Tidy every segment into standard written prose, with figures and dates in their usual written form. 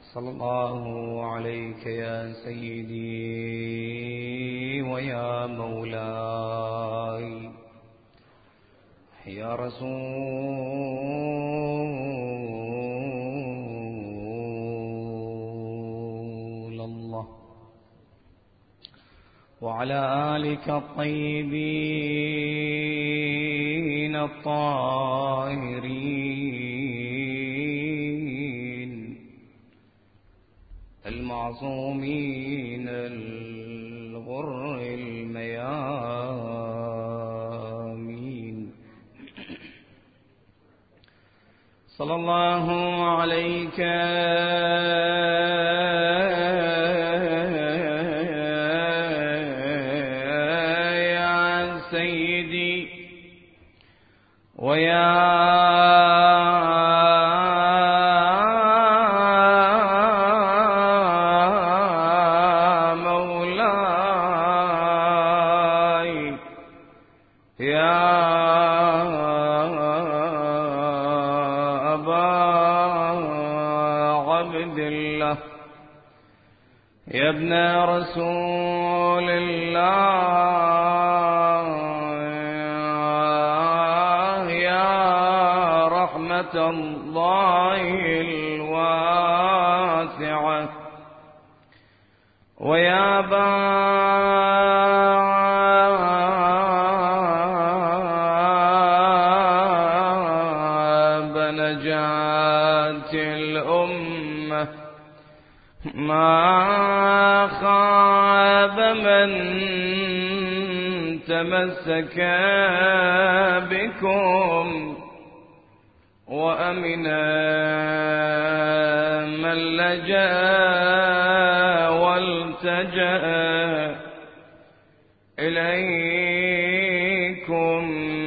صلى الله عليك يا سيدي ويا مولاي يا رسول الله، وعلى آلك الطيبين الطاهرين المعصومين الغر الميامين. صلى الله عليك يا سيدي ويا يا ابن رسول الله يا رحمة الله الواسعة ويا باب نجاة الأمة، ما خاب من تمسك بكم وأمنا من لجأ والتجأ إليكم.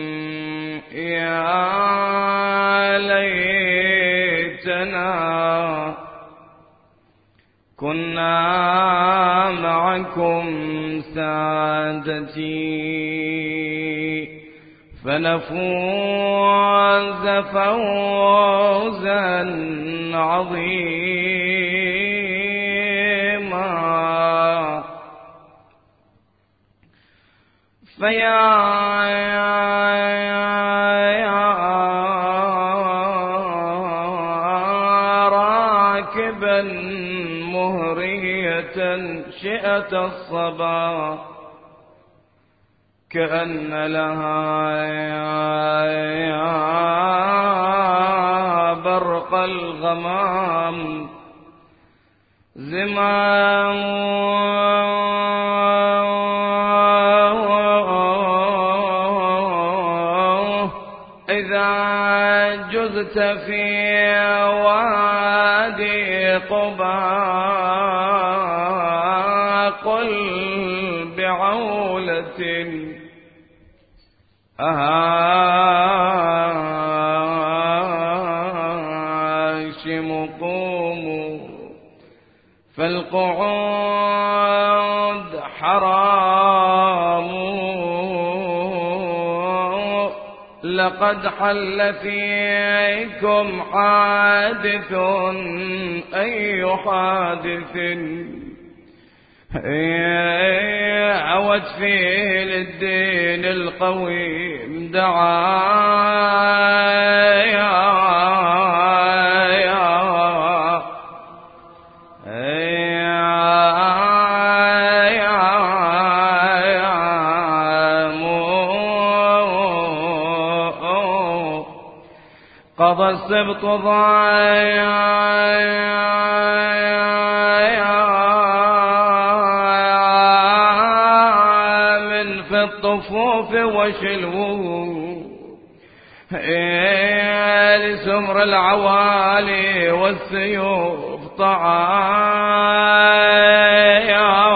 يا ليتنا كنا معكم سادتي فنفوز فوزا عظيما. فيا راكبا مهرية شئة الصبا كأن لها برق الغمام زمام، إذا جزت في وادي قبا قل بعولة هاشم قوموا، فالقعود حرام لقد حل فيكم حادث أي حادث عود فيه للدين القويم دعايا قضى السبط من في الطفوف وشلوه لسمر العوالي والسيوف طعايا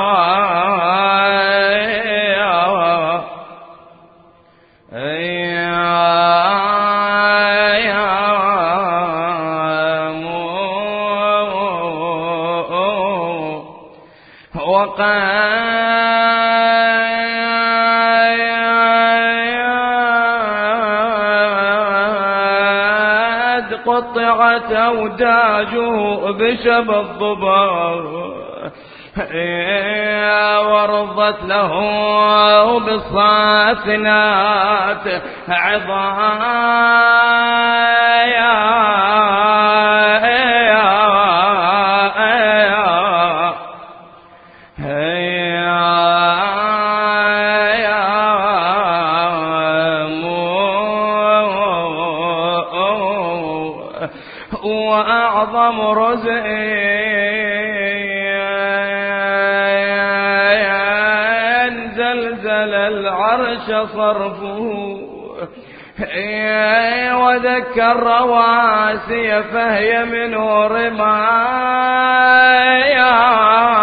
قطعت أوداجه بشب الضباب ورضت له بالصافنات عظايا وأعظم رزق زلزل العرش صرفه وذكر رواسي فهي منه رمايا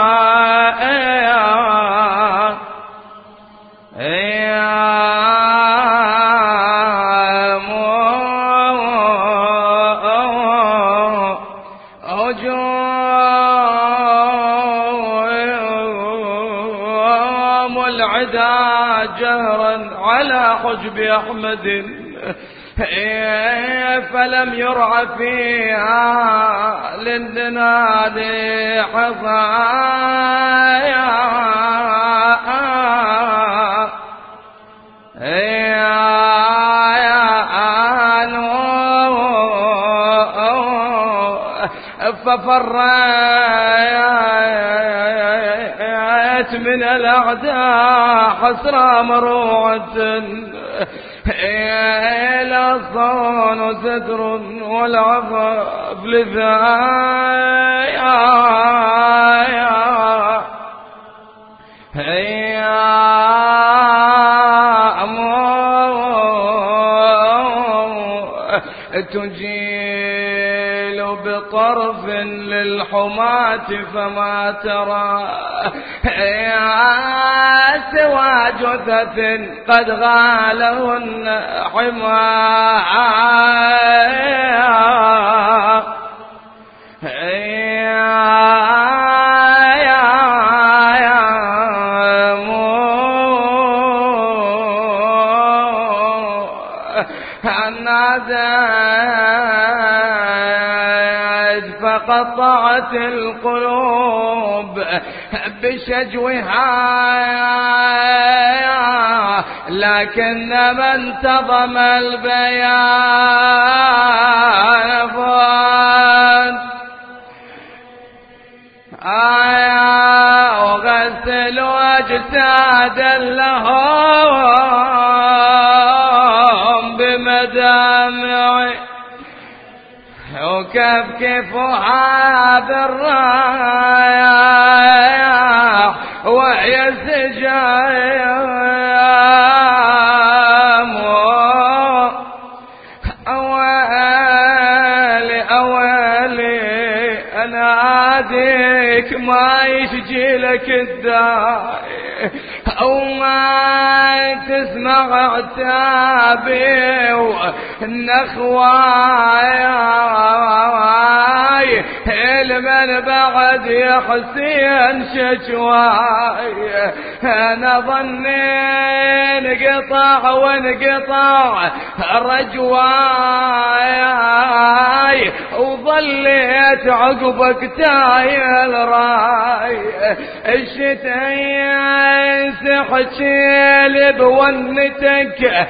العدا جهرا على حجب أحمد فلم يرع فيها للنال حصايا ففرت من الأعداء حسرى مروعة لا صون ستر والعفاف لذايا تجيل بطرف للحماة فما ترى سوى جثث قد غالهن حمايا فقطعت القلوب بشجوها لكن من انتظم البيان فان وغسلوا أجسادا لهم بمدامع وكفكفها بالرايح وهي سجايم أويلي أناديك ما يشجي لك الداعي أو ما تسمع عتابي والنخواي المن بعد يا حسين شجواي أنا ظني انقطع وانقطع رجواي وظليت عقبك تايل راي الشتاء سحشيل بونتك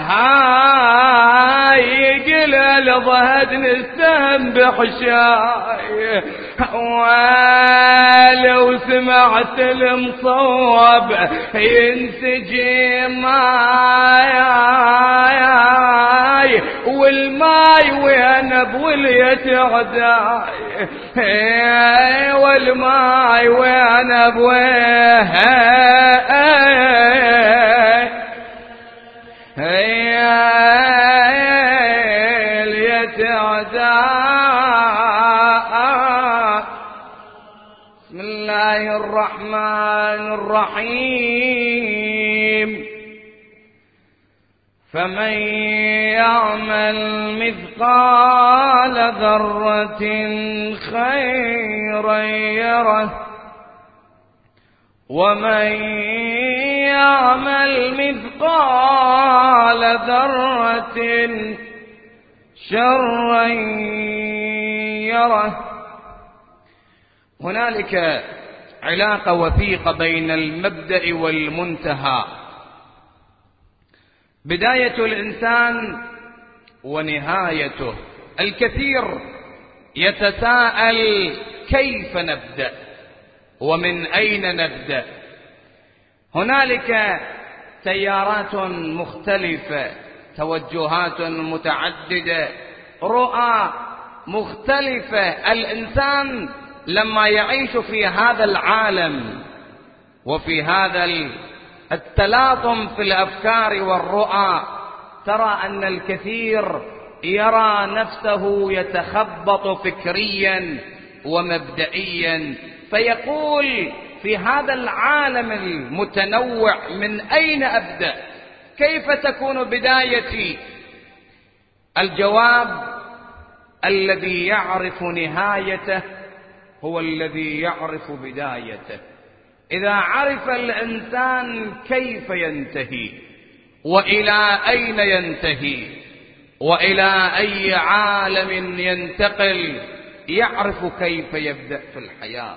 هاي قلل ضهد نستهم بحشاي ولو سمعت المصوب ينسجي ماي والماي وين بوليت عداي والماي وين بويه بسم الله الرحمن الرحيم فمن يعمل مثقال ذرة خيرا يره ومن يعمل مثقال ذرة شرا يره. هنالك علاقة وثيقة بين المبدأ والمنتهى. بداية الإنسان ونهايته. الكثير يتساءل كيف نبدأ ومن أين نبدأ. هنالك تيارات مختلفة، توجهات متعددة، رؤى مختلفة. الإنسان لما يعيش في هذا العالم وفي هذا التلاطم في الأفكار والرؤى، ترى أن الكثير يرى نفسه يتخبط فكريا ومبدئيا، فيقول في هذا العالم المتنوع من أين أبدأ؟ كيف تكون بدايتي؟ الجواب: الذي يعرف نهايته هو الذي يعرف بدايته. إذا عرف الإنسان كيف ينتهي وإلى أين ينتهي وإلى أي عالم ينتقل، يعرف كيف يبدأ في الحياة.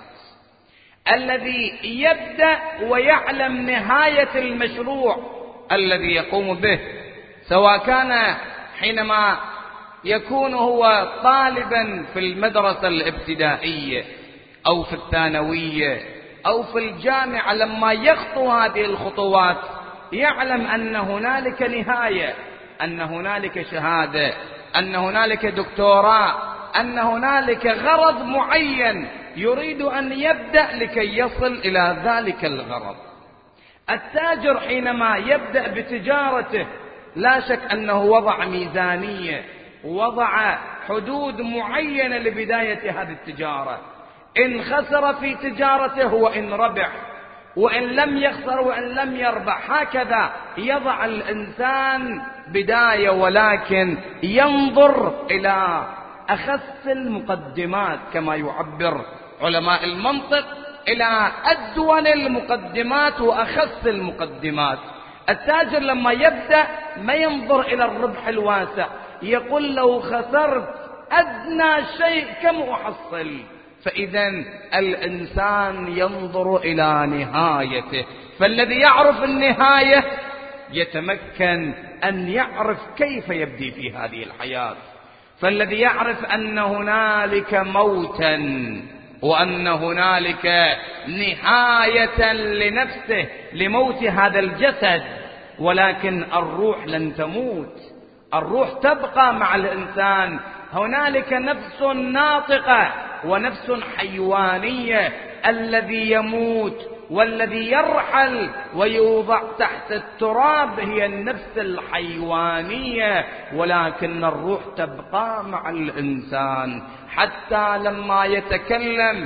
الذي يبدأ ويعلم نهاية المشروع الذي يقوم به، سواء كان حينما يكون هو طالبا في المدرسة الابتدائية أو في الثانوية أو في الجامعة، لما يخطو هذه الخطوات يعلم أن هنالك نهاية، أن هنالك شهادة، أن هنالك دكتوراه، أن هنالك غرض معين يريد أن يبدأ لكي يصل إلى ذلك الغرض. التاجر حينما يبدأ بتجارته لا شك أنه وضع ميزانية، وضع حدود معينة لبداية هذه التجارة. إن خسر في تجارته وإن ربح، وإن لم يخسر وإن لم يربح، هكذا يضع الإنسان بداية، ولكن ينظر إلى أخس المقدمات كما يعبر علماء المنطق، إلى أدون المقدمات وأخس المقدمات. التاجر لما يبدأ ما ينظر إلى الربح الواسع، يقول لو خسرت أدنى شيء كم أحصل. فإذا الإنسان ينظر إلى نهايته، فالذي يعرف النهاية يتمكن أن يعرف كيف يبدي في هذه الحياة. فالذي يعرف أن هنالك موتا وأن هنالك نهاية لنفسه، لموت هذا الجسد، ولكن الروح لن تموت، الروح تبقى مع الإنسان. هنالك نفس ناطقة ونفس حيوانية. الذي يموت والذي يرحل ويوضع تحت التراب هي النفس الحيوانية، ولكن الروح تبقى مع الإنسان. حتى لما يتكلم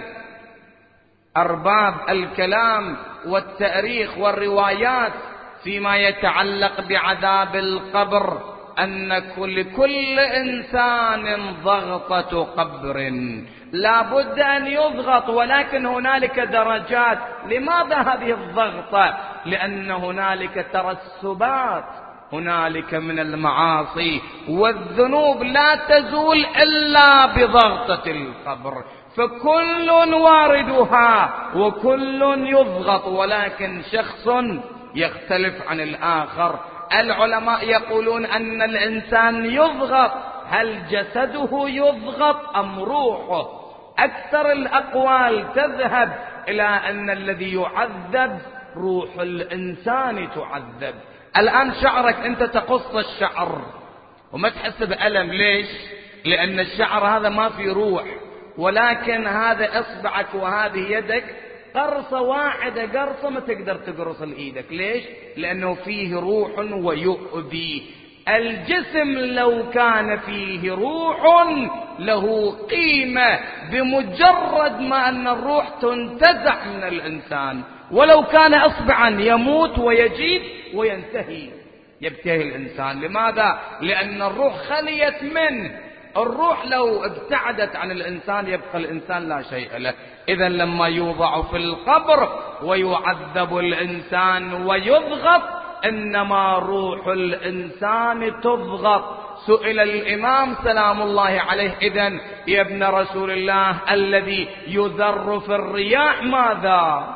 أرباب الكلام والتاريخ والروايات فيما يتعلق بعذاب القبر، أن لكل إنسان ضغطة قبر، لا بد أن يضغط، ولكن هنالك درجات. لماذا هذه الضغطة؟ لأن هنالك ترسبات، هنالك من المعاصي والذنوب لا تزول إلا بضغطة القبر، فكل واردها وكل يضغط، ولكن شخص يختلف عن الآخر. العلماء يقولون أن الإنسان يضغط، هل جسده يضغط أم روحه؟ أكثر الأقوال تذهب إلى أن الذي يعذب روح الإنسان تعذب. الآن شعرك أنت تقص الشعر وما تحس بألم، ليش؟ لأن الشعر هذا ما في روح، ولكن هذا إصبعك وهذه يدك قرصة واحدة، قرصة ما تقدر تقرص لإيدك، ليش؟ لأنه فيه روح ويؤذي. الجسم لو كان فيه روح له قيمة بمجرد ما أن الروح تنتزع من الإنسان، ولو كان إصبعا يموت ويجيب وينتهي، يبتهي الإنسان. لماذا؟ لأن الروح خليت منه. الروح لو ابتعدت عن الإنسان يبقى الإنسان لا شيء له. إذا لما يوضع في القبر ويعذب الإنسان ويضغط، إنما روح الإنسان تضغط. سئل الإمام سلام الله عليه: إذن يا ابن رسول الله الذي يذر في الرياح ماذا؟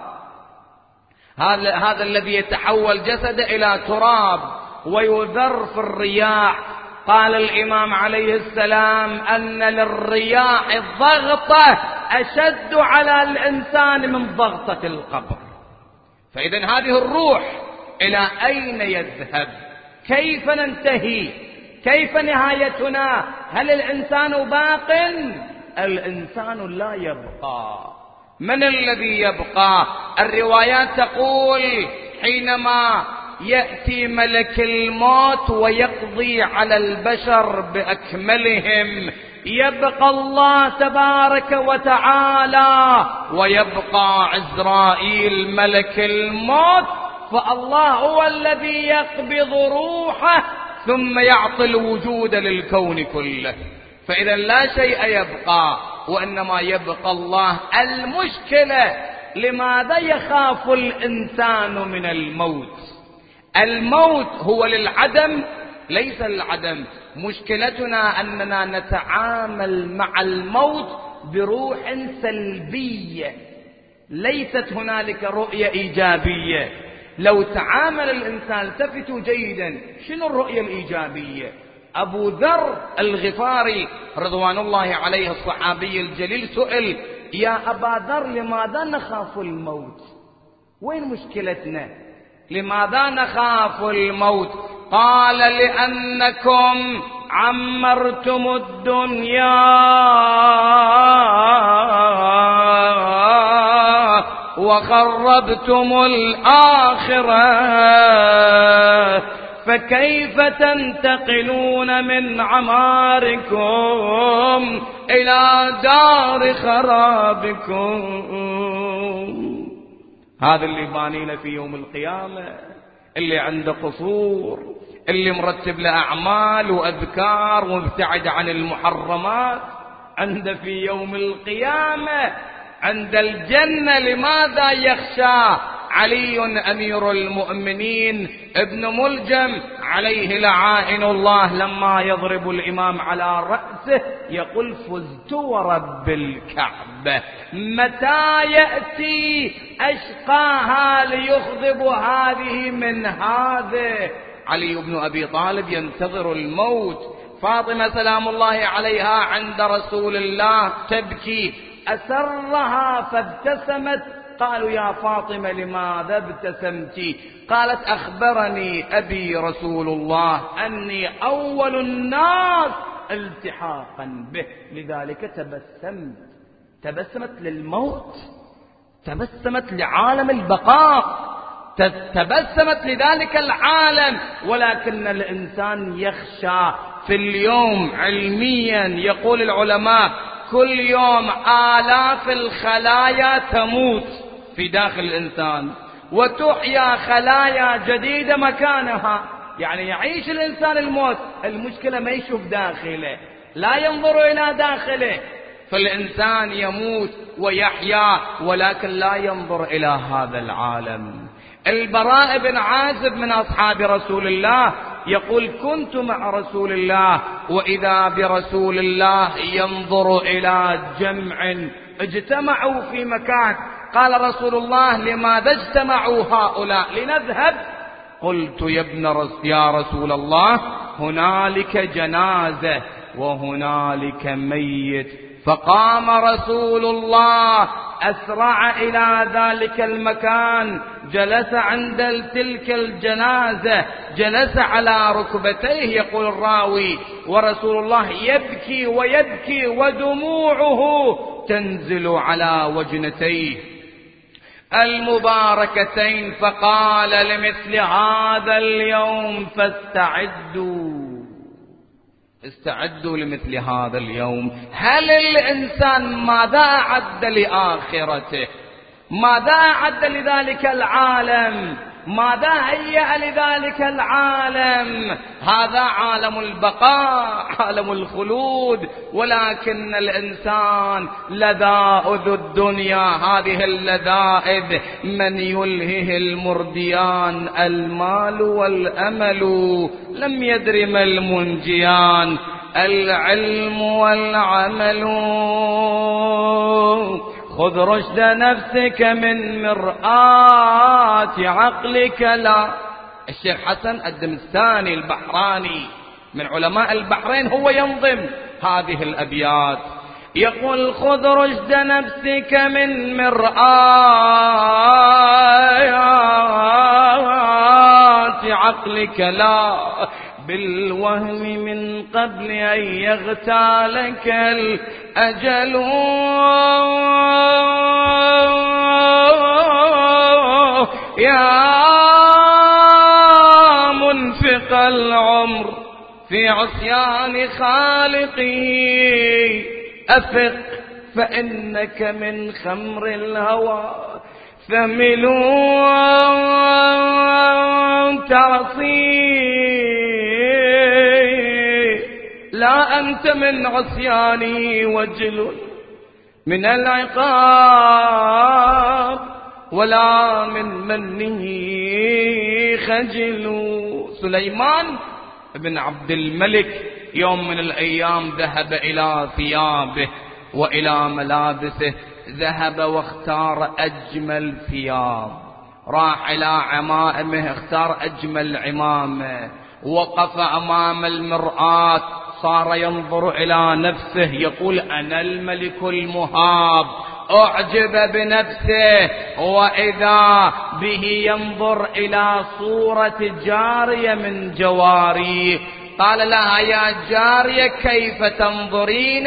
هذا الذي يتحول جسده إلى تراب ويذر في الرياح. قال الإمام عليه السلام: أن للرياح ضغطة أشد على الإنسان من ضغطة القبر. فإذن هذه الروح إلى أين يذهب؟ كيف ننتهي؟ كيف نهايتنا؟ هل الإنسان باق؟ الإنسان لا يبقى. من الذي يبقى؟ الروايات تقول: حينما يأتي ملك الموت ويقضي على البشر بأكملهم، يبقى الله تبارك وتعالى ويبقى عزرائيل ملك الموت، فالله هو الذي يقبض روحه ثم يعطي الوجود للكون كله. فإذا لا شيء يبقى وإنما يبقى الله. المشكلة لماذا يخاف الإنسان من الموت؟ الموت هو للعدم، ليس للعدم. مشكلتنا أننا نتعامل مع الموت بروح سلبية، ليست هنالك رؤية إيجابية. لو تعامل الإنسان، التفتوا جيدا، شنو الرؤية الإيجابية؟ أبو ذر الغفاري رضوان الله عليه الصحابي الجليل سئل: يا أبا ذر لماذا نخاف الموت؟ وين مشكلتنا؟ لماذا نخاف الموت؟ قال: لأنكم عمرتم الدنيا وخربتم الآخرة، فكيف تنتقلون من عماركم إلى دار خرابكم؟ هذا اللي بانينا في يوم القيامة، اللي عنده قصور، اللي مرتب له أعمال وأذكار ومبتعد عن المحرمات، عنده في يوم القيامة عند الجنة. لماذا يخشى علي أمير المؤمنين ابن ملجم عليه لعائن الله لما يضرب الإمام على رأسه يقول: فزت ورب الكعبة؟ متى يأتي أشقاها ليخضب هذه من هذا؟ علي بن أبي طالب ينتظر الموت. فاطمة سلام الله عليها عند رسول الله تبكي، أسرها فابتسمت. قالوا: يا فاطمة لماذا ابتسمت؟ قالت: أخبرني أبي رسول الله أني أول الناس التحاقا به، لذلك تبسمت. تبسمت للموت، تبسمت لعالم البقاء، تبسمت لذلك العالم. ولكن الإنسان يخشى في اليوم. علميا يقول العلماء: كل يوم آلاف الخلايا تموت في داخل الإنسان وتحيا خلايا جديدة مكانها. يعني يعيش الإنسان الموت، المشكلة ما يشوف داخله، لا ينظر إلى داخله. فالإنسان يموت ويحيا ولكن لا ينظر إلى هذا العالم. البراء بن عازب من أصحاب رسول الله يقول: كنت مع رسول الله وإذا برسول الله ينظر إلى جمع اجتمعوا في مكان. قال رسول الله: لماذا اجتمعوا هؤلاء؟ لنذهب. قلت: يا رسول الله، هنالك جنازة وهنالك ميت. فقام رسول الله أسرع إلى ذلك المكان، جلس عند تلك الجنازة، جلس على ركبتيه. يقول الراوي: ورسول الله يبكي ويبكي ودموعه تنزل على وجنتيه المباركتين. فقال: لمثل هذا اليوم استعدوا لمثل هذا اليوم. هل الإنسان ماذا أعد لآخرته؟ ماذا أعد لذلك العالم؟ ماذا هيأ لذلك العالم؟ هذا عالم البقاء، عالم الخلود، ولكن الإنسان لذائذ الدنيا، هذه اللذائذ من يلهه المرديان المال والأمل، لم يدر ما المنجيان العلم والعمل. خذ رشد نفسك من مرآة عقلك لا. الشيخ حسن الدمستاني البحراني من علماء البحرين هو ينظم هذه الأبيات، يقول: خذ رشد نفسك من مرآة عقلك لا بالوهم من قبل أن يغتالك الأجل. يا منفق العمر في عصيان خالقه أفق، فإنك من خمر الهوى ثملون تعصي. لا أنت من عصياني وجل من العقاب، ولا من منه خجل. سليمان بن عبد الملك يوم من الأيام ذهب إلى ثيابه وإلى ملابسه، ذهب واختار أجمل ثياب، راح إلى عمائمه اختار أجمل عمامة، وقف أمام المرآة صار ينظر إلى نفسه يقول: أنا الملك المهاب. أعجب بنفسه، وإذا به ينظر إلى صورة جارية من جواريه، قال لها: يا جارية كيف تنظرين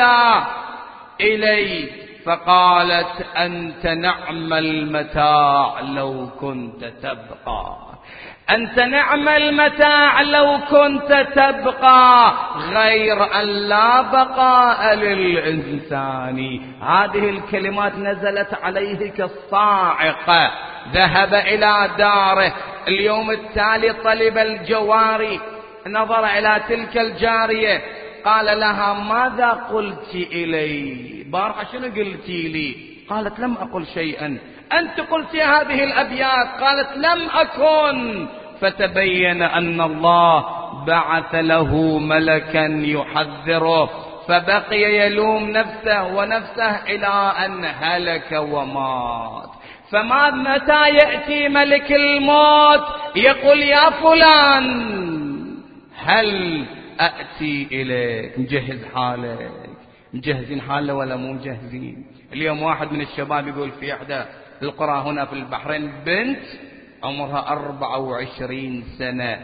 إلي؟ فقالت: أنت نعم المتاع لو كنت تبقى، أنت نعم المتاع لو كنت تبقى، غير أن لا بقاء للإنسان. هذه الكلمات نزلت عليه كالصاعقة. ذهب إلى داره، اليوم التالي طلب الجواري، نظر إلى تلك الجارية قال لها: ماذا قلت إلي؟ بارحة شنو قلتي لي؟ قالت: لم أقل شيئا. أنت قلت هذه الأبيات؟ قالت: لم أكن. فتبين أن الله بعث له ملكا يحذره، فبقي يلوم نفسه ونفسه إلى أن هلك ومات. متى يأتي ملك الموت يقول: يا فلان هل أأتي إليك؟ مجهز حالك، مجهزين حالة ولا مو مجهزين؟ اليوم واحد من الشباب يقول في إحدى القرى هنا في البحرين بنت عمرها 24 سنة،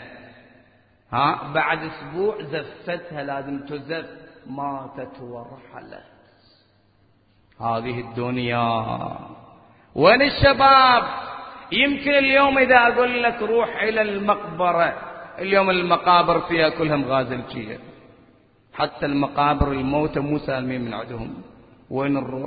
بعد أسبوع زفتها، لازم تزف، ماتت ورحلت. هذه الدنيا. وين الشباب؟ يمكن اليوم إذا أقول لك روح إلى المقبرة، اليوم المقابر فيها كلهم غازلجية، حتى المقابر الموتى مو سالمين من عندهم. وين الروح؟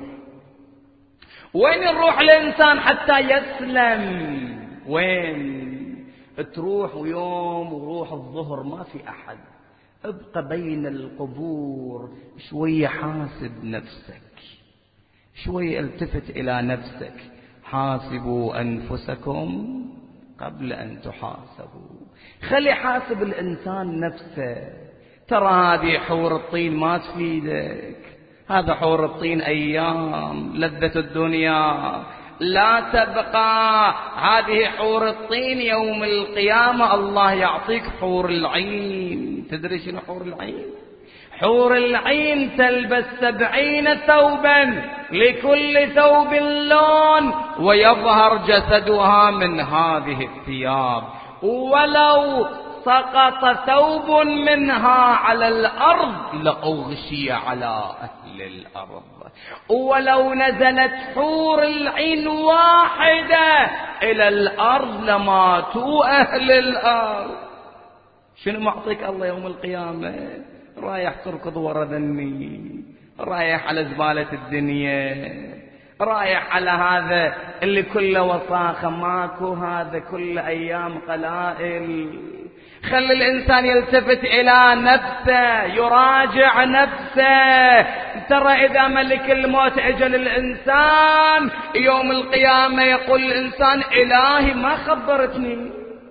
وين الروح الإنسان حتى يسلم؟ وين تروح؟ ويوم وروح الظهر ما في أحد، ابقى بين القبور شوية، حاسب نفسك شوية، التفت إلى نفسك، حاسبوا أنفسكم قبل أن تحاسبوا. خلي حاسب الإنسان نفسه. ترى هذه حور الطين ما تفيدك، هذا حور الطين أيام، لذة الدنيا لا تبقى. هذه حور الطين يوم القيامة الله يعطيك حور العين. تدري شنو حور العين؟ حور العين تلبس 70 ثوبا، لكل ثوب لون، ويظهر جسدها من هذه الثياب، ولو سقط ثوب منها على الأرض لأغشي على أهل الأرض، ولو نزلت حور العين واحدة إلى الأرض لماتوا أهل الأرض. شنو معطيك الله يوم القيامة؟ رايح تركض ورا ذني، رايح على زبالة الدنيا، رايح على هذا اللي كله وصاخة، ماكو هذا كل أيام قلائل. خلي الإنسان يلتفت إلى نفسه، يراجع نفسه. ترى إذا ملك الموت أجل الإنسان يوم القيامة يقول الإنسان إلهي ما خبرتني،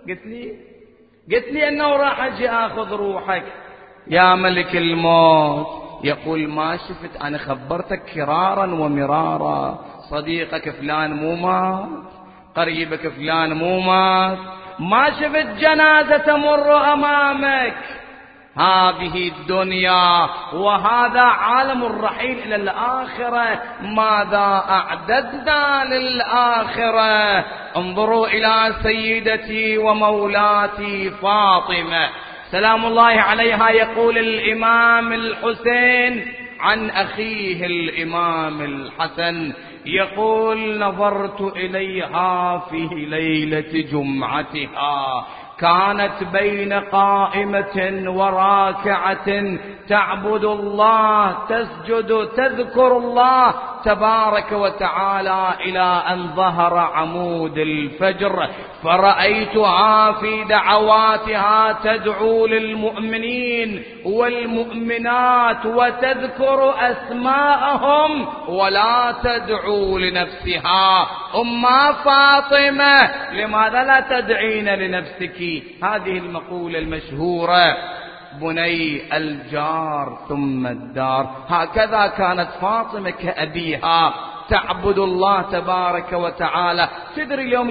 قلت لي أنه راح أجي أخذ روحك يا ملك الموت. يقول ما شفت، أنا خبرتك كرارا ومرارا، صديقك فلان مو مات، قريبك فلان مو مات، ما شفت جنازة تمر أمامك. هذه الدنيا وهذا عالم الرحيل إلى الآخرة، ماذا أعددنا للآخرة؟ انظروا إلى سيدتي ومولاتي فاطمة سلام الله عليها. يقول الإمام الحسين عن أخيه الإمام الحسن، يقول نظرت إليها في ليلة جمعتها، كانت بين قائمة وراكعة تعبد الله، تسجد، تذكر الله تبارك وتعالى، إلى أن ظهر عمود الفجر، فرأيتها في دعواتها تدعو للمؤمنين والمؤمنات وتذكر أسماءهم ولا تدعو لنفسها. أما فاطمة لماذا لا تدعين لنفسك؟ هذه المقولة المشهورة، بني الجار ثم الدار. هكذا كانت فاطمة كأبيها تعبد الله تبارك وتعالى. تدري اليوم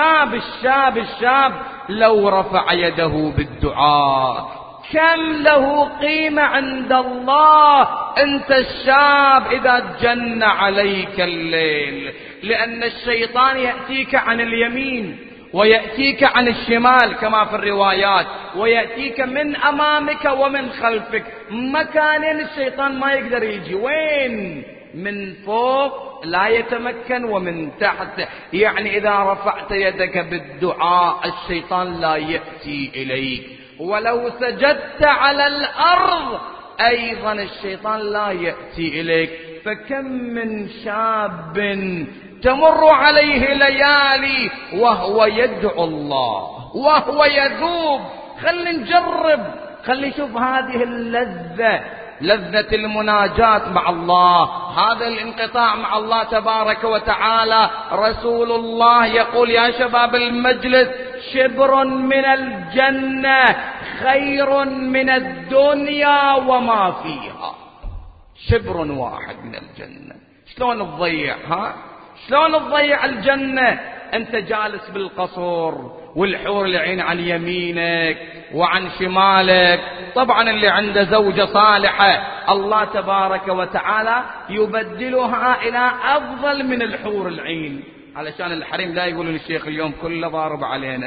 الشاب لو رفع يده بالدعاء كم له قيمة عند الله. أنت الشاب إذا جن عليك الليل، لأن الشيطان يأتيك عن اليمين ويأتيك عن الشمال كما في الروايات، ويأتيك من أمامك ومن خلفك، مكانين الشيطان ما يقدر يجي. وين؟ من فوق لا يتمكن ومن تحت. يعني إذا رفعت يدك بالدعاء الشيطان لا يأتي إليك، ولو سجدت على الأرض أيضا الشيطان لا يأتي إليك. فكم من شاب تمر عليه ليالي وهو يدعو الله وهو يذوب. خلي نجرب، خلي نشوف هذه اللذة، لذة المناجاة مع الله، هذا الانقطاع مع الله تبارك وتعالى. رسول الله يقول يا شباب المجلس، شبر من الجنة خير من الدنيا وما فيها. شبر واحد من الجنة. شلون تضيع؟ شلون تضيع الجنة؟ أنت جالس بالقصر والحور العين عن يمينك وعن شمالك. طبعا اللي عنده زوجة صالحة الله تبارك وتعالى يبدلها إلى أفضل من الحور العين، علشان الحريم لا يقولون الشيخ اليوم كله ضارب علينا.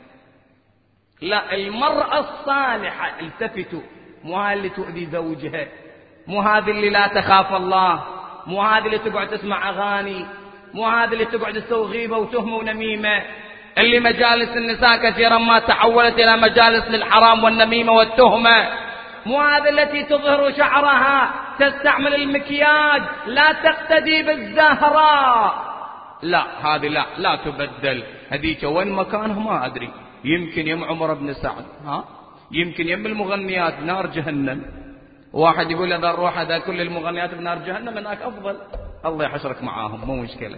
لا، المرأة الصالحة التفتوا، مو هذه اللي تؤذي زوجها، مو هذه اللي لا تخاف الله، مو هذه اللي تقعد تسمع أغاني، مو هذه اللي تقعد تسوي غيبة وتهمة ونميمة، اللي مجالس النساء كثيرا ما تحولت إلى مجالس للحرام والنميمة والتهمة، مو هذه التي تظهر شعرها، تستعمل المكياج، لا تقتدي بالزهراء. لا، هذه لا تبدل. هذيك وين مكانها ما أدري، يمكن يم عمر بن سعد، يمكن يم المغنيات نار جهنم. واحد يقول إذا نروح هذا كل المغنيات بنار جهنم هناك أفضل، الله يحشرك معاهم مو مشكلة.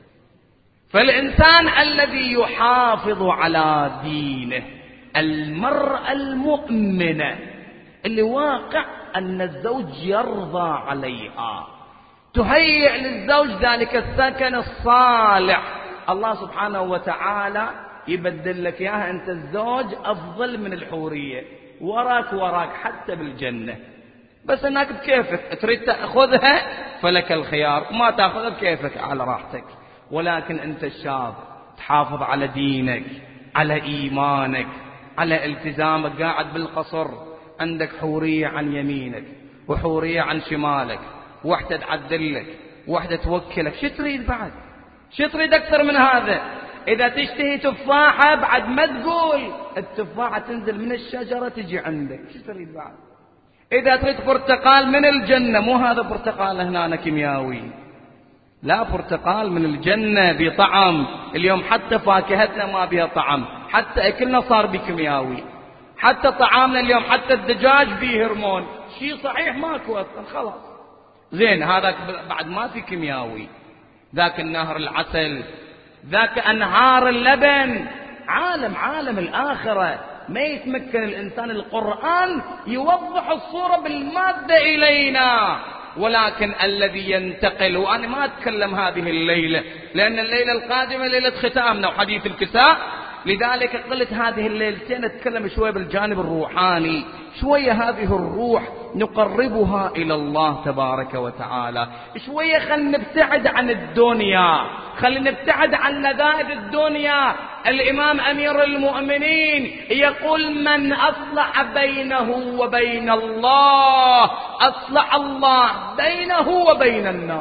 فالإنسان الذي يحافظ على دينه، المرأة المؤمنة اللي واقع أن الزوج يرضى عليها، تهيئ للزوج ذلك السكن الصالح، الله سبحانه وتعالى يبدل لك إياها أنت الزوج أفضل من الحورية، وراك حتى بالجنة. بس أنك بكيفك، تريد تأخذها فلك الخيار، ما تأخذها بكيفك على راحتك. ولكن أنت الشاب تحافظ على دينك، على إيمانك، على التزامك، قاعد بالقصر عندك حورية عن يمينك وحورية عن شمالك، واحدة تعدلك، واحدة توكلك، شو تريد بعد؟ شو تريد أكثر من هذا؟ إذا تشتهي تفاحة بعد ما تقول التفاحة تنزل من الشجرة تجي عندك، شو تريد بعد؟ إذا تريد برتقال من الجنة، مو هذا برتقال هنا كيمياوي، لا برتقال من الجنة بطعم، اليوم حتى فاكهتنا ما بها طعم، حتى أكلنا صار بكيمياوي، حتى طعامنا اليوم حتى الدجاج بيه هرمون، شيء صحيح ماكو أصلا خلاص. زين هذاك بعد ما في كيمياوي، ذاك النهر العسل، ذاك أنهار اللبن، عالم الآخرة ما يتمكن الإنسان. القرآن يوضح الصورة بالمادة إلينا، ولكن الذي ينتقل، وأنا ما أتكلم هذه الليلة لأن الليلة القادمة ليلة ختامنا وحديث الكساء، لذلك قلت هذه الليلتين أتكلم شوية بالجانب الروحاني، شوية هذه الروح نقربها إلى الله تبارك وتعالى، شوية خلينا نبتعد عن الدنيا، خلينا نبتعد عن لذائذ الدنيا. الإمام أمير المؤمنين يقول من أصلح بينه وبين الله أصلح الله بينه وبين الناس.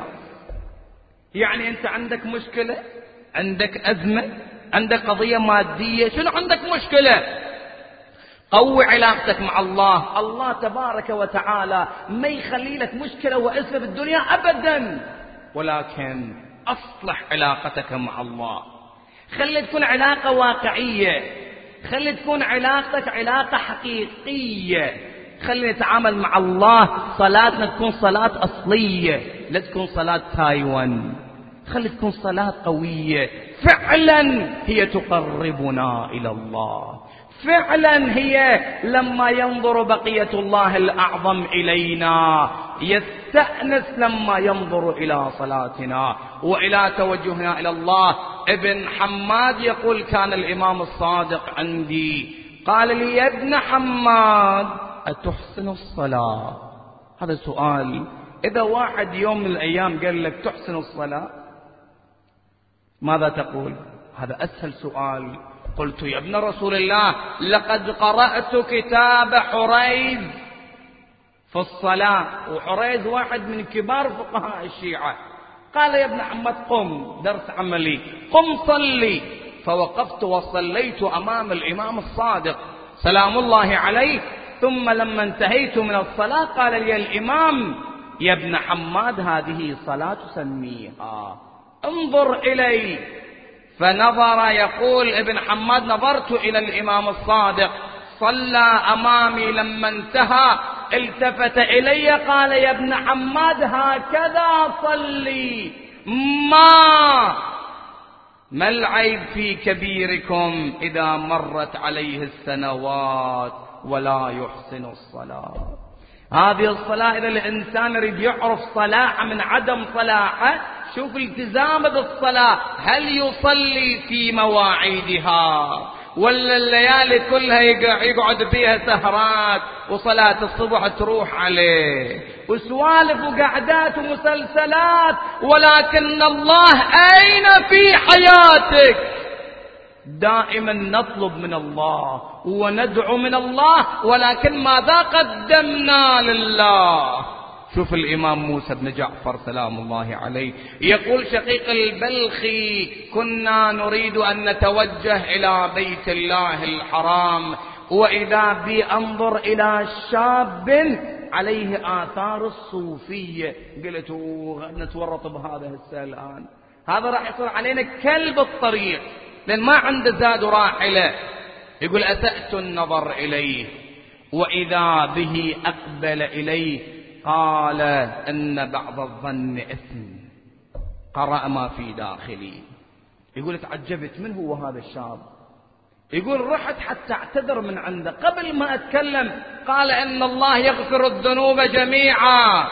يعني أنت عندك مشكلة، عندك أزمة، عندك قضية مادية، شنو عندك مشكلة؟ قوي علاقتك مع الله، الله تبارك وتعالى ما يخلي لك مشكلة وأزمة بالدنيا أبدا، ولكن أصلح علاقتك مع الله، خلي تكون علاقة واقعية، خلي تكون علاقتك علاقة حقيقية، خلي نتعامل مع الله، صلاتنا تكون صلاة أصلية، لا تكون صلاة تايوان، خلي تكون صلاة قوية فعلا هي تقربنا إلى الله، فعلا هي لما ينظر بقية الله الأعظم إلينا يستأنس لما ينظر إلى صلاتنا وإلى توجهنا إلى الله. ابن حماد يقول كان الإمام الصادق عندي قال لي يا ابن حماد أتحسن الصلاة؟ هذا سؤال، إذا واحد يوم من الأيام قال لك تحسن الصلاة ماذا تقول؟ هذا أسهل سؤال. قلت يا ابن رسول الله لقد قرأت كتاب حريز في الصلاة، وحريز واحد من كبار فقهاء الشيعة. قال يا ابن حماد قم، درس عملي، قم صلي. فوقفت وصليت أمام الإمام الصادق سلام الله عليه، ثم لما انتهيت من الصلاة قال لي الإمام يا ابن حماد هذه صلاة تسميها، انظر إلي. فنظر، يقول ابن حماد نظرت إلى الإمام الصادق صلى أمامي، لما انتهى التفت إلي قال يا ابن حماد هكذا صلي، ما العيب في كبيركم إذا مرت عليه السنوات ولا يحسن الصلاة؟ هذه الصلاة إذا الإنسان يريد يعرف صلاحه من عدم صلاحه، شوف التزامه بالصلاة، هل يصلي في مواعيدها ولا الليالي كلها يقعد فيها سهرات وصلاة الصبح تروح عليه وسوالف وقعدات ومسلسلات، ولكن الله أين في حياتك؟ دائما نطلب من الله وندعو من الله، ولكن ماذا قدمنا لله؟ شوف الإمام موسى بن جعفر سلام الله عليه يقول شقيق البلخي كنا نريد أن نتوجه إلى بيت الله الحرام، وإذا بي أنظر إلى شاب عليه آثار الصوفية، قلت نتورط بهذا هسه الآن، هذا راح يصير علينا كلب الطريق لأن ما عنده زاد راحلة. يقول أسأت النظر إليه وإذا به أقبل إليه قال أن بعض الظن إثم، قرأ ما في داخلي. يقول تعجبت من هو هذا الشاب، يقول رحت حتى اعتذر من عنده قبل ما أتكلم، قال إن الله يغفر الذنوب جميعا.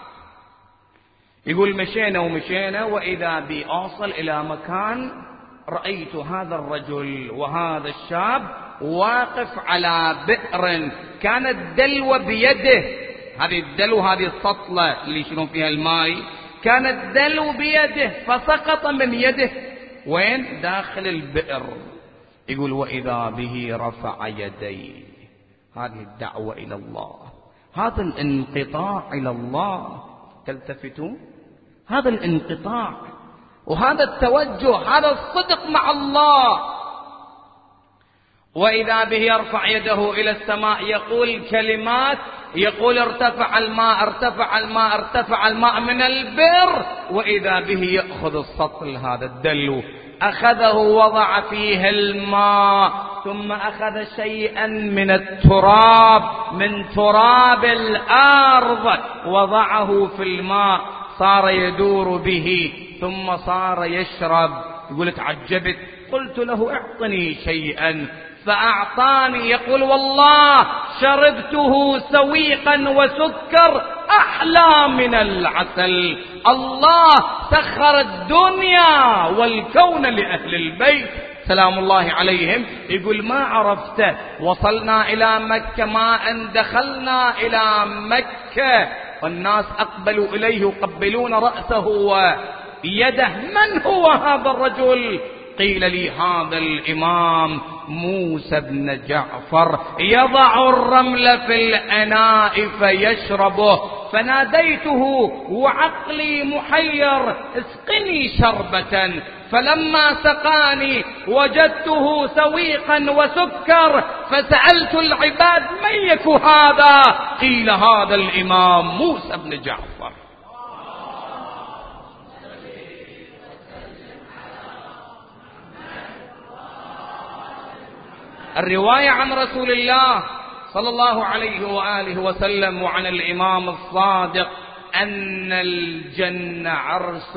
يقول مشينا وإذا بي أوصل إلى مكان رأيت هذا الرجل وهذا الشاب واقف على بئر، كانت دلوة بيده، هذه الدلو هذه السطلة اللي يشيلون فيها الماء، كانت دلو بيده فسقط من يده وين؟ داخل البئر. يقول وإذا به رفع يديه، هذه الدعوة إلى الله، هذا الانقطاع إلى الله، تلتفتوا، هذا الانقطاع وهذا التوجه، هذا الصدق مع الله. وإذا به يرفع يده إلى السماء يقول كلمات، يقول ارتفع الماء ارتفع الماء ارتفع الماء من البئر، وإذا به يأخذ السطل هذا الدلو، أخذه وضع فيه الماء، ثم أخذ شيئا من التراب من تراب الأرض وضعه في الماء، صار يدور به ثم صار يشرب. يقول تعجبت، قلت له اعطني شيئا فأعطاني، يقول والله شربته سويقا وسكر أحلى من العسل. الله سخر الدنيا والكون لأهل البيت سلام الله عليهم. يقول ما عرفت، وصلنا إلى مكة، ما أن دخلنا إلى مكة والناس أقبلوا إليه يقبلون رأسه ويده، من هو هذا الرجل؟ قيل لي هذا الإمام موسى بن جعفر يضع الرمل في الإناء فيشربه. فناديته وعقلي محير اسقني شربة، فلما سقاني وجدته سويقا وسكر، فسألت العباد من يك هذا؟ قيل هذا الإمام موسى بن جعفر. الرواية عن رسول الله صلى الله عليه وآله وسلم وعن الإمام الصادق أن الجنة عرس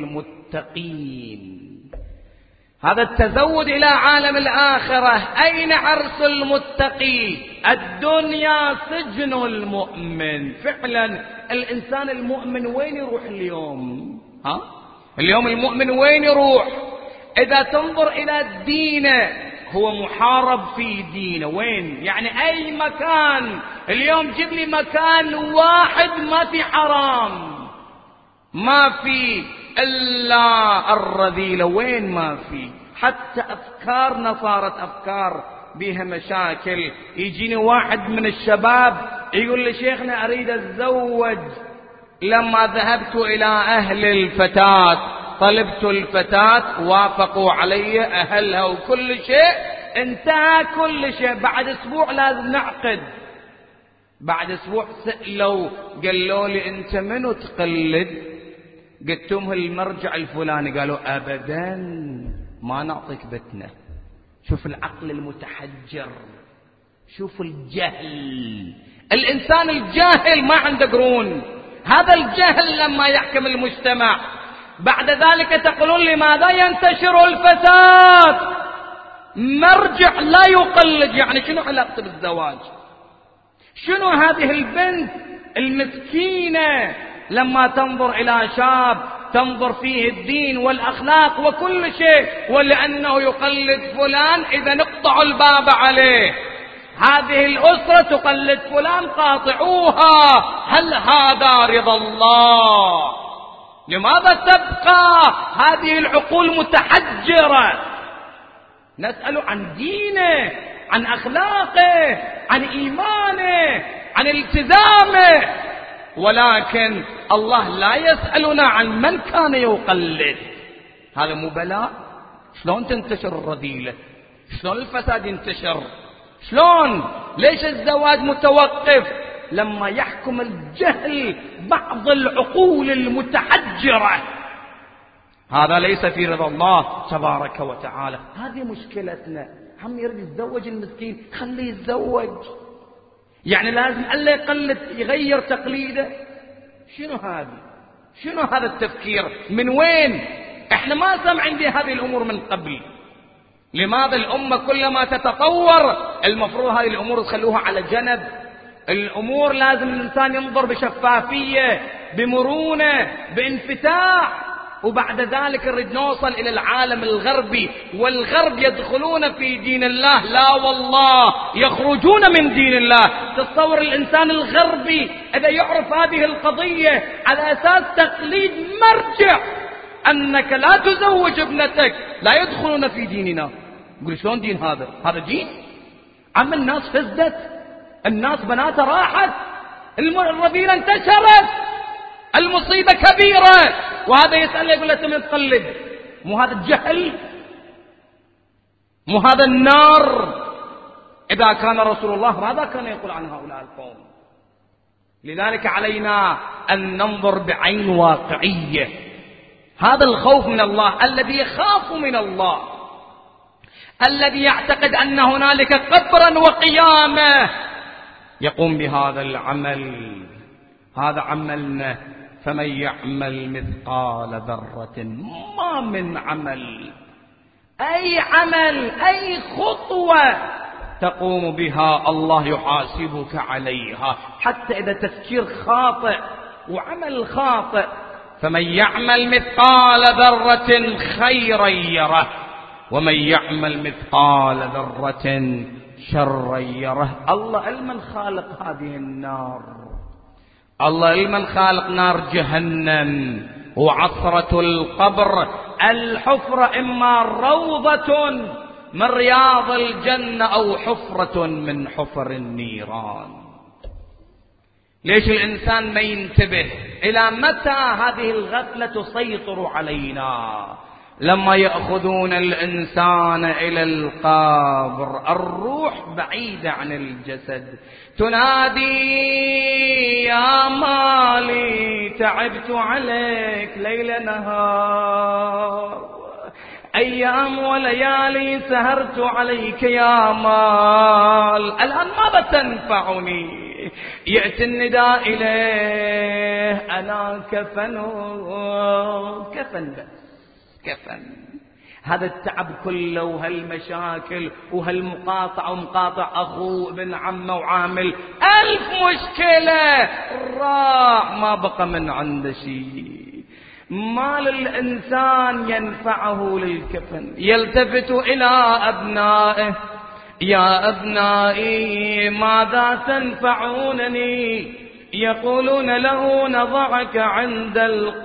المتقين. هذا التزود إلى عالم الآخرة. أين عرس المتقي؟ الدنيا سجن المؤمن. فعلا الإنسان المؤمن وين يروح اليوم؟ اليوم المؤمن وين يروح؟ إذا تنظر إلى دينه هو محارب في دينه. وين؟ يعني أي مكان اليوم جيب لي مكان واحد ما في حرام، ما في إلا الرذيلة. وين ما في؟ حتى أفكارنا صارت أفكار بها مشاكل. يجيني واحد من الشباب يقول لي شيخنا أريد أتزوج، لما ذهبت إلى أهل الفتاة طلبت الفتاة وافقوا علي أهلها وكل شيء، انتهى كل شيء. بعد أسبوع لازم نعقد. بعد أسبوع سألوا قالوا لي أنت منو تقلد؟ قلتهم المرجع الفلاني. قالوا أبدا ما نعطيك بتنا. شوف العقل المتحجر، شوف الجهل. الإنسان الجاهل ما عنده قرون. هذا الجهل لما يحكم المجتمع. بعد ذلك تقولون لماذا ينتشر الفساد؟ مرجع لا يقلد. يعني شنو علاقته بالزواج؟ شنو هذه البنت المسكينة لما تنظر إلى شاب تنظر فيه الدين والأخلاق وكل شيء، ولأنه يقلد فلان إذا نقطع الباب عليه. هذه الأسرة تقلد فلان قاطعوها. هل هذا رضا الله؟ لماذا تبقى هذه العقول متحجرة؟ نسأل عن دينه، عن أخلاقه، عن إيمانه، عن التزامه، ولكن الله لا يسألنا عن من كان يقلد. هذا مو بلاء؟ شلون تنتشر الرذيلة؟ شلون الفساد ينتشر؟ شلون؟ ليش الزواج متوقف؟ لما يحكم الجهل بعض العقول المتحجرة. هذا ليس في رضا الله تبارك وتعالى. هذه مشكلتنا. هم يريد يتزوج المسكين، خليه يتزوج. يعني لازم ألا يقلد يغير تقليده؟ شنو هذا؟ شنو هذا التفكير؟ من وين؟ احنا ما سمعنا بهذه الأمور من قبل. لماذا الأمة كلما تتطور المفروض هذه الأمور تخلوها على جنب؟ الأمور لازم الإنسان ينظر بشفافية، بمرونة، بانفتاح. وبعد ذلك نريد نوصل إلى العالم الغربي، والغرب يدخلون في دين الله، لا والله يخرجون من دين الله. تصور الإنسان الغربي إذا يعرف هذه القضية على أساس تقليد مرجع أنك لا تزوج ابنتك، لا يدخلون في ديننا. يقول شلون دين هذا؟ هذا دين؟ عم الناس فزدت، الناس بناتها راحت، الرذيلة انتشرت، المصيبة كبيرة. وهذا يسأل يقول له من تقلد؟ مو هذا الجهل؟ مو هذا النار إذا كان رسول الله ماذا كان يقول عن هؤلاء القوم؟ لذلك علينا أن ننظر بعين واقعية. هذا الخوف من الله، الذي يخاف من الله، الذي يعتقد أن هنالك قبرا وقيامة، يقوم بهذا العمل. هذا عملنا. فمن يعمل مثقال ذرة، ما من عمل، أي عمل، أي خطوة تقوم بها الله يحاسبك عليها، حتى إذا تفكير خاطئ وعمل خاطئ. فمن يعمل مثقال ذرة خيرا يره، ومن يعمل مثقال ذرة شرا يره. الله المن خالق هذه النار، الله المن خالق نار جهنم وعصرة القبر. الحفرة إما روضة من رياض الجنة أو حفرة من حفر النيران. ليش الإنسان ما ينتبه؟ إلى متى هذه الغفلة تسيطر علينا؟ لما يأخذون الإنسان إلى القبر، الروح بعيدة عن الجسد، تنادي يا مالي تعبت عليك ليل نهار، أيام وليالي سهرت عليك يا مال، الآن ماذا تنفعني؟ يأتي النداء إليه أنا كفن، كفن بس، كفن. هذا التعب كله وهالمشاكل وهالمقاطعة ومقاطع أخوه ابن عمه وعامل 1000 مشكلة، راح ما بقى من عنده شيء. مال الإنسان ينفعه للكفن. يلتفت إلى أبنائه يا أبنائي ماذا تنفعونني؟ يقولون له نضعك عند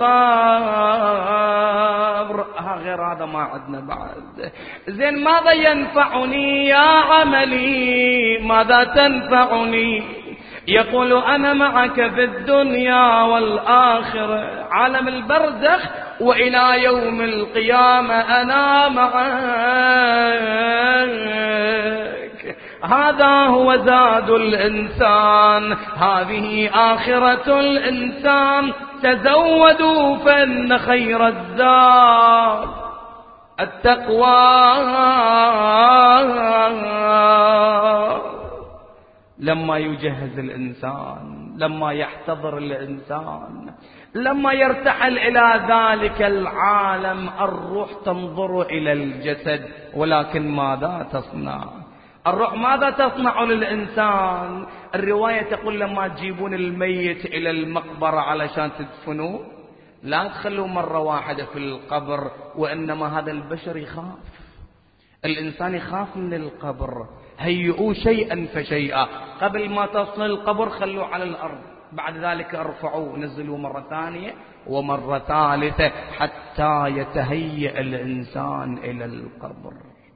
القبر. غير هذا ما عندنا بعد. زين ماذا ينفعني يا عملي؟ ماذا تنفعني؟ يقول أنا معك في الدنيا والآخرة، عالم البرزخ وإلى يوم القيامة أنا معك. هذا هو زاد الإنسان، هذه آخرة الإنسان. تزودوا فإن خير الزاد التقوى. لما يجهز الإنسان، لما يحتضر الإنسان، لما يرتحل إلى ذلك العالم، الروح تنظر إلى الجسد، ولكن ماذا تصنع؟ الروح ماذا تصنع للإنسان؟ الرواية تقول لما تجيبون الميت إلى المقبرة علشان تدفنوه، لا تخلوا مرة واحدة في القبر، وإنما هذا البشر يخاف، الإنسان يخاف من القبر. هيئوا شيئا فشيئا، قبل ما تصل القبر خلوه على الأرض، بعد ذلك ارفعوه نزلوا مرة ثانية ومرة ثالثة حتى يتهيأ الإنسان إلى القبر.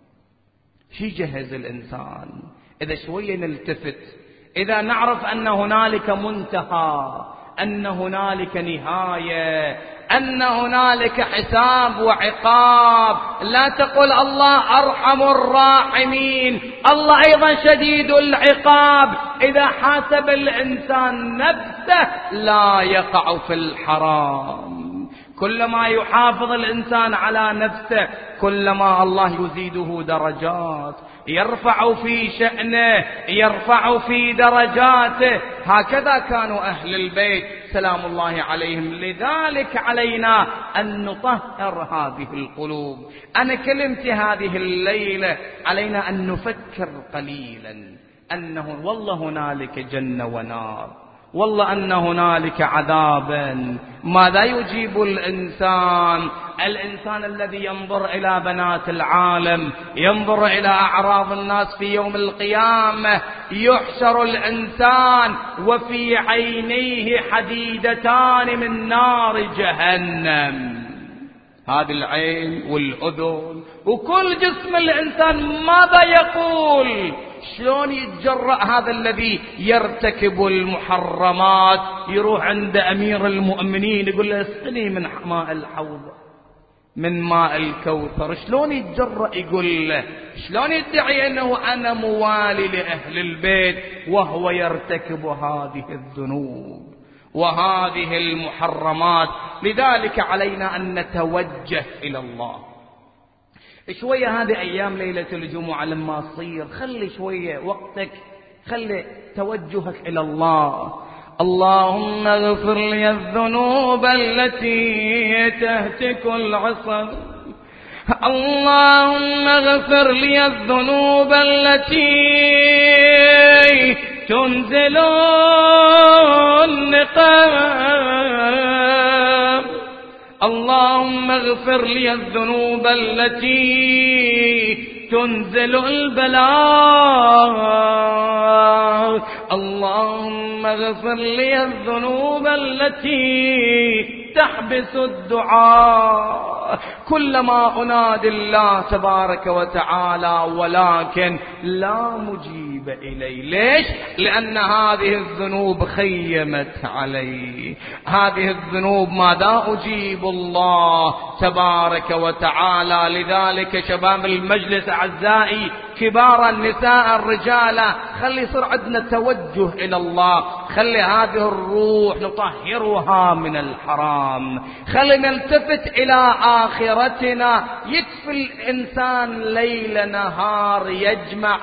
شي جهز الإنسان؟ إذا شوية نلتفت، إذا نعرف أن هنالك منتهى، أن هنالك نهاية، أن هنالك حساب وعقاب. لا تقل الله أرحم الراحمين، الله أيضا شديد العقاب. إذا حاسب الإنسان نفسه لا يقع في الحرام. كلما يحافظ الإنسان على نفسه كلما الله يزيده درجات، يرفع في شأنه، يرفع في درجاته. هكذا كانوا أهل البيت سلام الله عليهم. لذلك علينا أن نطهر هذه القلوب. أنا كلمتي هذه الليلة علينا أن نفكر قليلا أنه والله هنالك جنة ونار، والله أن هنالك عذابا. ماذا يجيب الإنسان؟ الإنسان الذي ينظر إلى بنات العالم، ينظر إلى أعراض الناس في يوم القيامة، يحشر الإنسان وفي عينيه حديدتان من نار جهنم. هذه العين والأذن وكل جسم الإنسان ماذا يقول؟ شلون يتجرأ هذا الذي يرتكب المحرمات يروح عند أمير المؤمنين يقول له اسقني من ماء الحوض؟ من ماء الكوثر، شلون يتجرأ يقول له؟ شلون يدعي أنه أنا موالي لأهل البيت وهو يرتكب هذه الذنوب وهذه المحرمات؟ لذلك علينا أن نتوجه إلى الله شوية. هذه أيام ليلة الجمعة لما تصير خلي شوية وقتك، خلي توجهك إلى الله. اللهم اغفر لي الذنوب التي تهتك العصر، اللهم اغفر لي الذنوب التي تنزل النقام، اللهم اغفر لي الذنوب التي تنزل البلاء، اللهم اغفر لي الذنوب التي تحبس الدعاء. كلما أنادي الله تبارك وتعالى ولكن لا مجيب إلي. ليش؟ لأن هذه الذنوب خيمت علي، هذه الذنوب ماذا أجيب الله تبارك وتعالى. لذلك شباب المجلس أعزائي، كبار النساء الرجال، خلي يصير عندنا توجه إلى الله، خلي هذه الروح نطهرها من الحرام، خلي نلتفت إلى آخرتنا. يكفي الإنسان ليل نهار يجمع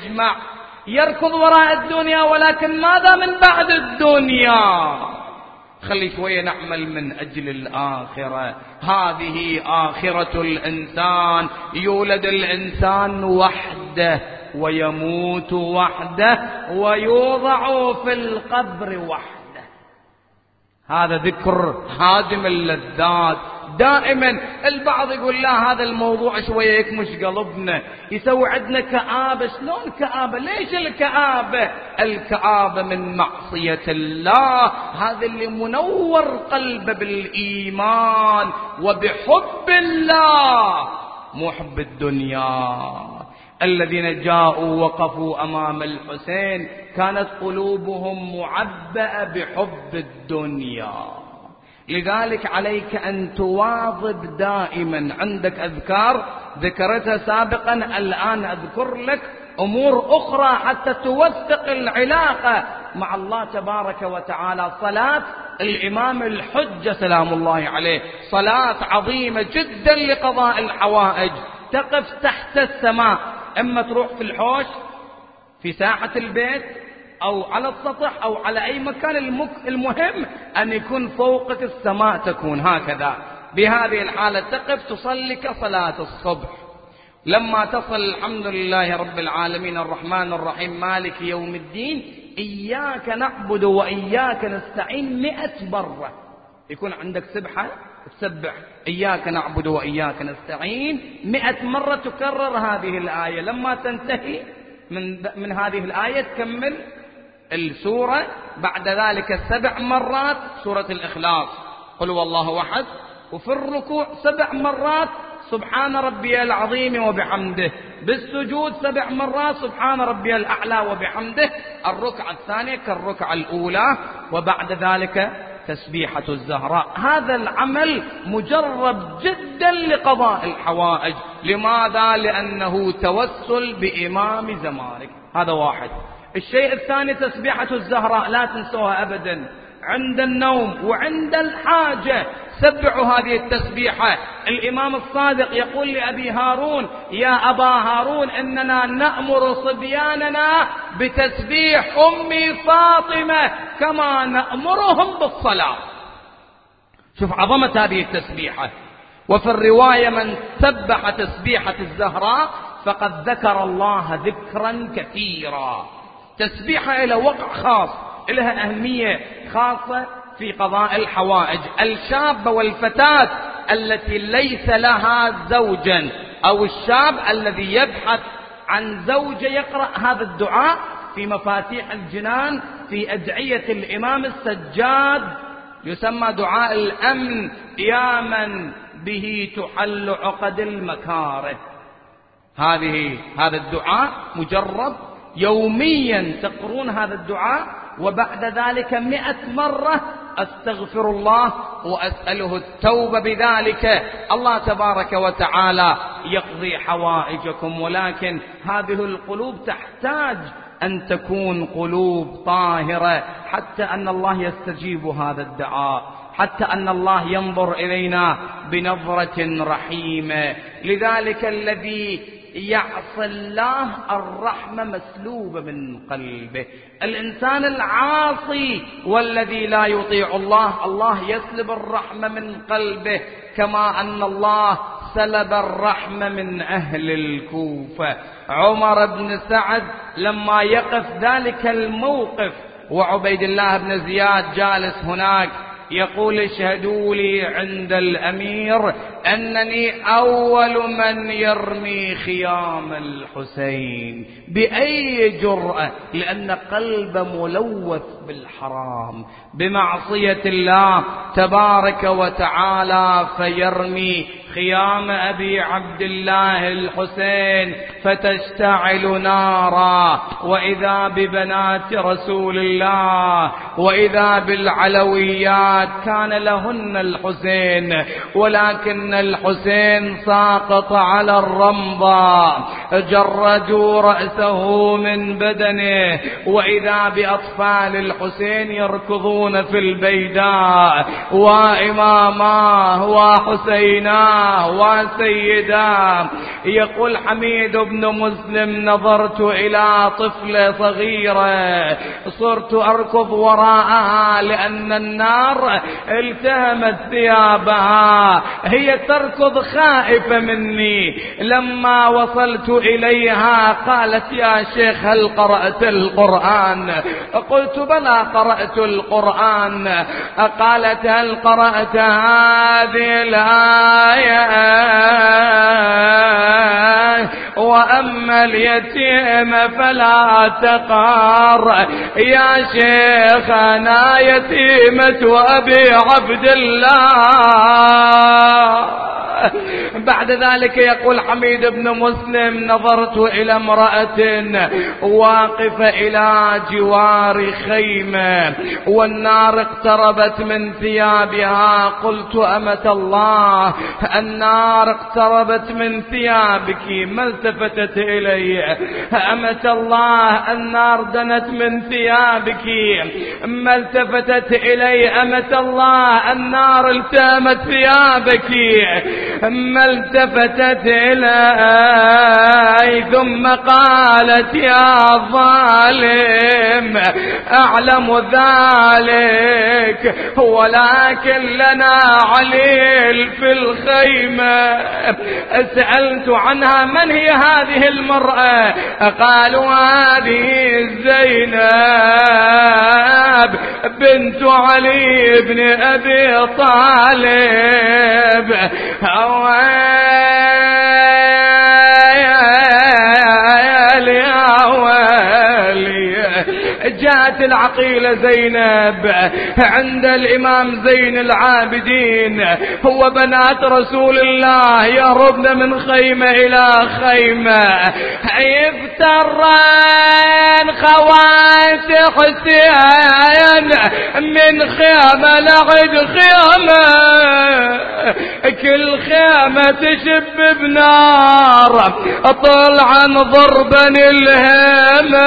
يركض وراء الدنيا، ولكن ماذا من بعد الدنيا؟ خلي شوية نعمل من أجل الآخرة. هذه آخرة الإنسان. يولد الإنسان وحده ويموت وحده ويوضع في القبر وحده. هذا ذكر هادم اللذات. دائما البعض يقول لا هذا الموضوع شوية يكمش قلبنا، يسوي عندنا كآبة. شلون كآبة؟ ليش الكآبة؟ الكآبة من معصية الله. هذا اللي منور قلبه بالإيمان وبحب الله، مو حب الدنيا. الذين جاءوا وقفوا أمام الحسين كانت قلوبهم معبأة بحب الدنيا. لذلك عليك أن تواظب دائما. عندك أذكار ذكرتها سابقا، الآن أذكر لك أمور أخرى حتى توثق العلاقة مع الله تبارك وتعالى. صلاة الإمام الحجة سلام الله عليه صلاة عظيمة جدا لقضاء الحوائج. تقف تحت السماء، إما تروح في الحوش في ساحة البيت أو على السطح أو على أي مكان، المهم أن يكون فوقك السماء، تكون هكذا. بهذه الحالة تقف تصلي كصلاة الصبح. لما تصل الحمد لله رب العالمين الرحمن الرحيم مالك يوم الدين إياك نعبد وإياك نستعين 100 مرة. يكون عندك سبحة تسبح إياك نعبد وإياك نستعين 100 مرة، تكرر هذه الآية. لما تنتهي من هذه الآية تكمل السورة. بعد ذلك 7 مرات سورة الإخلاص قل هو الله أحد، وفي الركوع 7 مرات سبحان ربي العظيم وبحمده، بالسجود 7 مرات سبحان ربي الأعلى وبحمده. الركعة الثانية كالركعة الأولى، وبعد ذلك تسبيحة الزهراء. هذا العمل مجرب جدا لقضاء الحوائج. لماذا؟ لأنه توسل بإمام زمانك. هذا واحد. الشيء الثاني تسبيحة الزهراء، لا تنسوها أبدا عند النوم وعند الحاجة. سبعوا هذه التسبيحة. الإمام الصادق يقول لأبي هارون يا أبا هارون إننا نأمر صبياننا بتسبيح أمي فاطمة كما نأمرهم بالصلاة. شوف عظمة هذه التسبيحة. وفي الرواية من سبح تسبيحة الزهراء فقد ذكر الله ذكرا كثيرا. تسبيحة إلى وقع خاص، لها أهمية خاصة في قضاء الحوائج. الشاب والفتاة التي ليس لها زوجا أو الشاب الذي يبحث عن زوجة يقرأ هذا الدعاء في مفاتيح الجنان في أدعية الإمام السجاد، يسمى دعاء الأمن يا من به تحل عقد المكاره. هذا الدعاء مجرب يوميا تقرون هذا الدعاء، وبعد ذلك 100 مرة أستغفر الله وأسأله التوبة بذلك. الله تبارك وتعالى يقضي حوائجكم، ولكن هذه القلوب تحتاج أن تكون قلوب طاهرة حتى أن الله يستجيب هذا الدعاء، حتى أن الله ينظر إلينا بنظرة رحيمة. لذلك الذي يعصى الله الرحمة مسلوبة من قلبه. الإنسان العاصي والذي لا يطيع الله، الله يسلب الرحمة من قلبه، كما أن الله سلب الرحمة من أهل الكوفة. عمر بن سعد لما يقف ذلك الموقف وعبيد الله بن زياد جالس هناك، يقول اشهدوا لي عند الأمير أنني أول من يرمي خيام الحسين. بأي جرأة؟ لأن قلب ملوث بالحرام بمعصية الله تبارك وتعالى، فيرمي خيام أبي عبد الله الحسين فتشتعل نارا، وإذا ببنات رسول الله وإذا بالعلويات كان لهن الحسين، ولكن الحسين ساقط على الرمضة، جردوا رأسه من بدنه، وإذا بأطفال الحسين يركضون في البيداء، وإماماه وحسيناه وسيداه. يقول حميد بن مسلم نظرت إلى طفلة صغيرة صرت أركض وراءها لأن النار التهمت ثيابها، هي تركض خائفة مني. لما وصلت إليها قالت يا شيخ هل قرأت القرآن؟ قلت بلى قرأت القرآن. قالت هل قرأت هذه الآية وأما اليتيم فلا تقهر؟ يا شيخ أنا يتيمة أبي عبد الله. بعد ذلك يقول حميد بن مسلم نظرت إلى امرأة واقفة إلى جوار خيمة والنار اقتربت من ثيابها، قلت أمة الله النار اقتربت من ثيابك، ما التفتت إلي؟ أمة الله النار دنت من ثيابك، ما التفتت إلي؟ أمة الله النار التامت ثيابك، ما التفتت إلي؟ ثم قالت يا ظالم أعلم ذلك، ولكن لنا عليل في الخيمة. سألت عنها من هي هذه المرأة؟ قالوا هذه زينب بنت علي بن أبي طالب. جاءت العقيلة زينب عند الإمام زين العابدين، هو بنات رسول الله يهربن من خيمة إلى خيمة، يفترن خوات حسين من خيمة لعد خيمة، كل خيمة تشب بنار طلعا ضربا الهمة،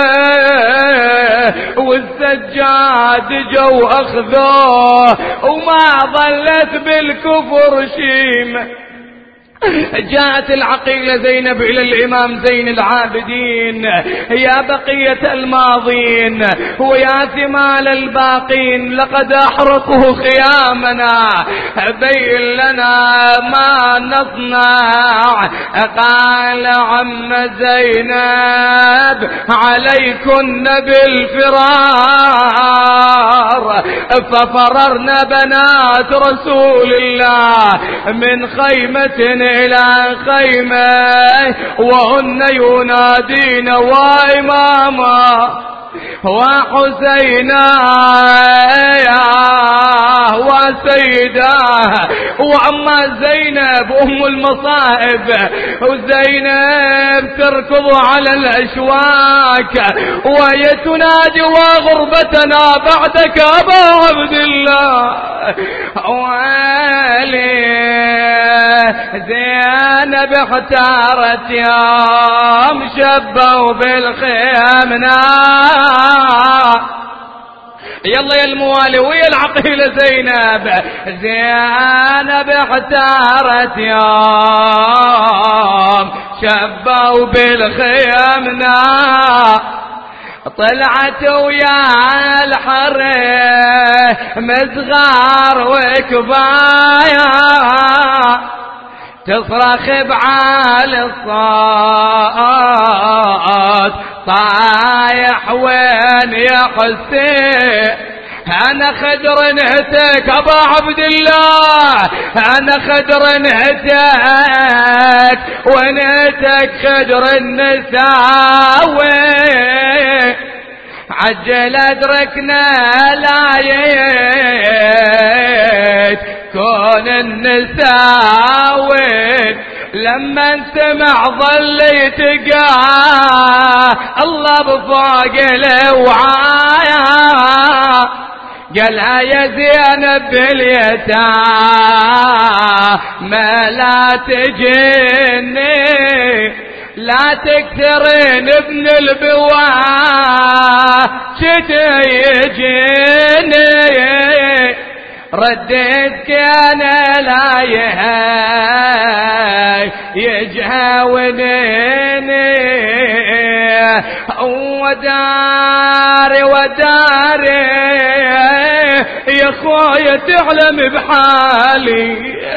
والسجاد جو أخذوه وما ظلت بالكفر شيمة. جاءت العقيلة زينب إلى الإمام زين العابدين، يا بقية الماضين ويا ثمال الباقين لقد أحرقوا خيامنا، بين لنا ما نصنع. قال عم زينب عليكن بالفرار، ففررنا بنات رسول الله من خيمة إلى خيمة وهن ينادين وإماما وحسينا وسيدا وأما زينب أم المصائب وزينب تركض على الأشواك وهي تنادي وغربتنا بعدك أبا عبد الله. ويلي زينب احتارت يوم شبوا بالخيمنا. يلا يا الموالي ويا العقيلة زينب. زينب احتارت يوم شبوا بالخيمنا. طلعت ويا الحرم صغار وكبايا تصرخ بعالي الصوت طايح وين يا حسين أنا خدر نهتك أبا عبد الله أنا خدر نهتك ونهتك خدر النساوي عجل أدركنا لايت كون النساوي لما سمع ظل يتقاه الله بفوق الوعايا قالها يا زينب باليتامى لا تجيني لا تكثرين ابن البواه شتا يجيني رديتك انا لا يجهاونيني وداري وداري يا خويا تعلم بحالي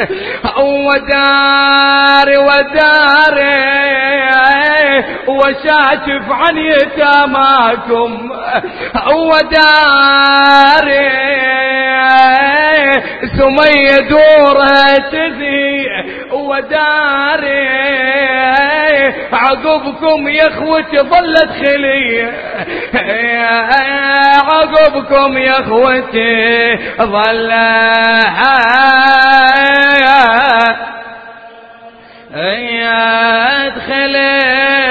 وداري وداري وشاشف عن يتاماكم وداري سمية دورها تذي وداري عقبكم يا اخوتي ظلت خلية عقبكم يا اخوتي ظلت ادخلي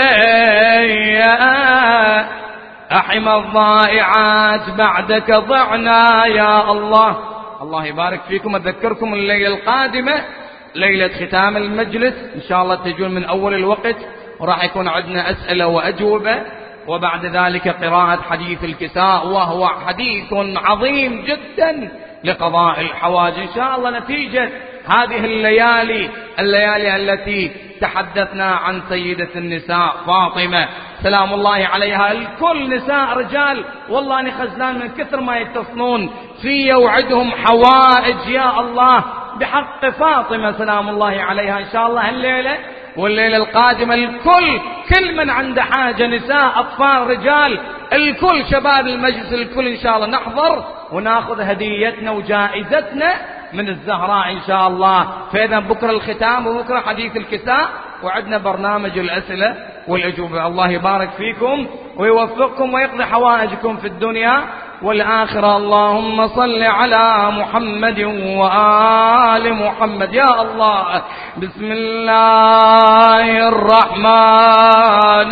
احمى الضائعات بعدك ضعنا يا الله. الله يبارك فيكم. اذكركم الليلة القادمة ليلة ختام المجلس ان شاء الله تجون من اول الوقت وراح يكون عندنا اسئلة واجوبة وبعد ذلك قراءة حديث الكساء وهو حديث عظيم جدا لقضاء الحوائج ان شاء الله نتيجة هذه الليالي التي تحدثنا عن سيدة النساء فاطمة سلام الله عليها. الكل نساء رجال والله أنا خزنان من كثر ما يتصلون في وعدهم حوائج يا الله بحق فاطمة سلام الله عليها. إن شاء الله الليلة والليلة القادمة الكل كل من عنده حاجة نساء أطفال رجال الكل شباب المجلس الكل إن شاء الله نحضر وناخذ هديتنا وجائزتنا من الزهراء إن شاء الله. فإذا بكرة الختام وبكرة حديث الكساء وعندنا برنامج الأسئلة والأجوبة. الله يبارك فيكم ويوفقكم ويقضي حوائجكم في الدنيا والآخرة. اللهم صل على محمد وآل محمد. يا الله بسم الله الرحمن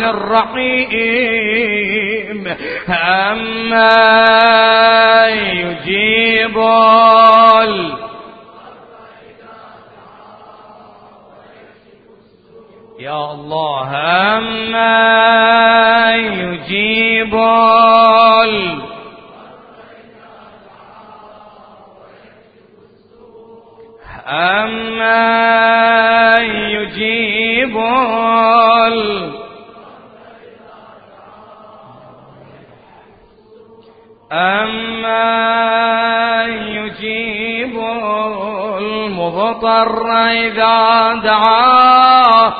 الرحيم. أما يجيب يا الله أما يجيب أما يجيب أما يجيب المضطر إذا دعاه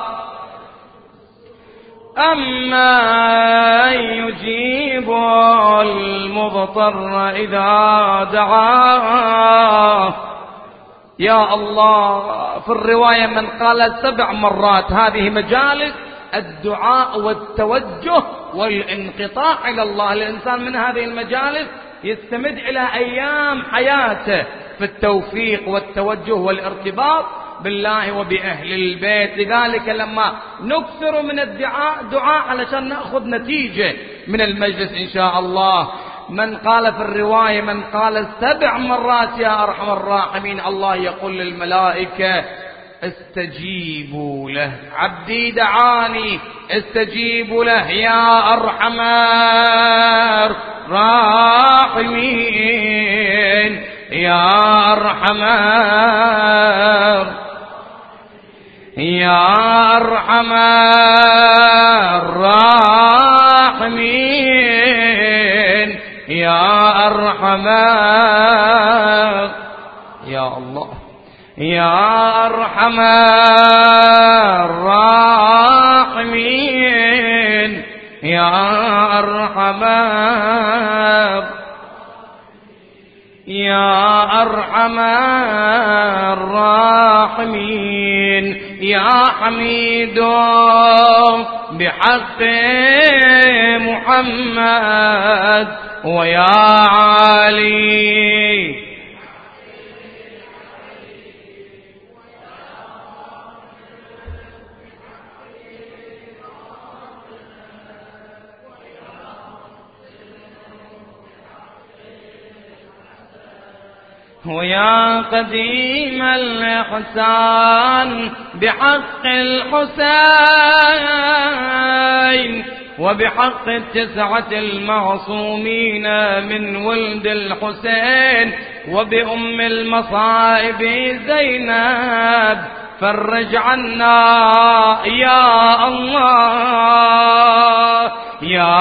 أما يجيب المضطر إذا دعاه. يا الله في الرواية من قال 7 مرات هذه مجالس الدعاء والتوجه والانقطاع إلى الله. الإنسان من هذه المجالس يستمد إلى أيام حياته في التوفيق والتوجه والارتباط بالله وبأهل البيت. لذلك لما نكثر من الدعاء دعاء علشان نأخذ نتيجة من المجلس إن شاء الله. من قال في الرواية من قال 7 مرات يا أرحم الراحمين الله يقول للملائكة استجيبوا له. عبدي دعاني استجيبوا له يا أرحم الراحمين يا أرحم الراحمين يا أرحم يا الله يا أرحم الراحمين يا أرحم الراحمين يا حميد بحق محمد ويا علي ويا قديم الإحسان بحق الحسين وبحق 9 المعصومين من ولد الحسين وبأم المصائب زينب فرج عنا يا الله يا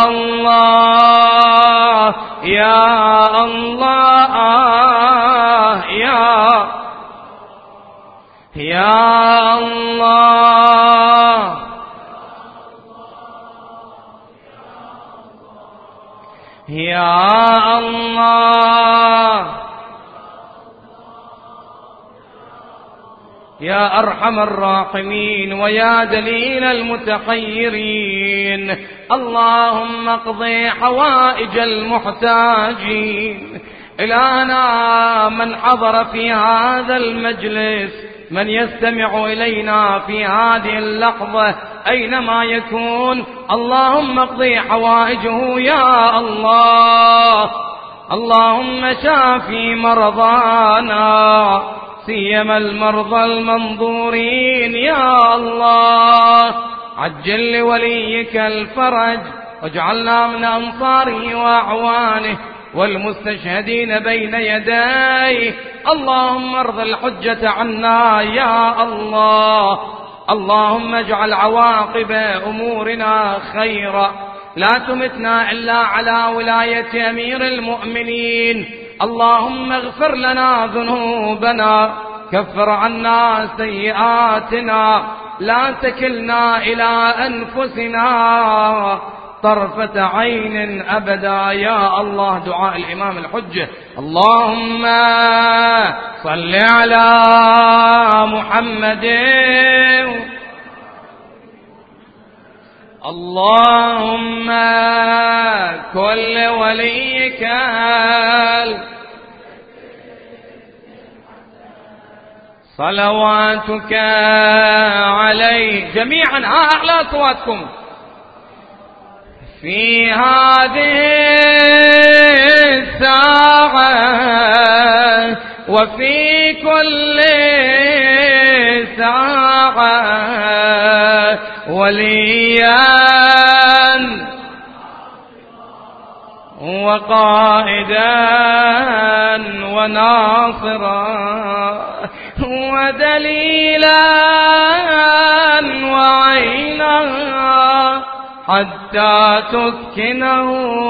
الله يا الله يا الله يا الله يا أرحم الراحمين ويا دليل المتخيرين اللهم اقضي حوائج المحتاجين. إلهنا من حضر في هذا المجلس من يستمع إلينا في هذه اللحظة أينما يكون اللهم اقضي حوائجه يا الله. اللهم شافي مرضانا سيما المرضى المنظورين يا الله. عجل لوليك الفرج واجعلنا من أنصاره وأعوانه والمستشهدين بين يديه. اللهم ارض الحجة عنا يا الله. اللهم اجعل عواقب أمورنا خيرا لا تمتنا إلا على ولاية أمير المؤمنين. اللهم اغفر لنا ذنوبنا كفر عنا سيئاتنا لا تكلنا إلى أنفسنا طرفة عين أبدا يا الله. دعاء الإمام الحجة اللهم صل على محمد اللهم كل وليك صلواتك عليه جميعا. أعلى أصواتكم في هذه الساعة وفي كل ساعة وليا وقائدا وناصرا ودليلا وعينا حتى تسكنه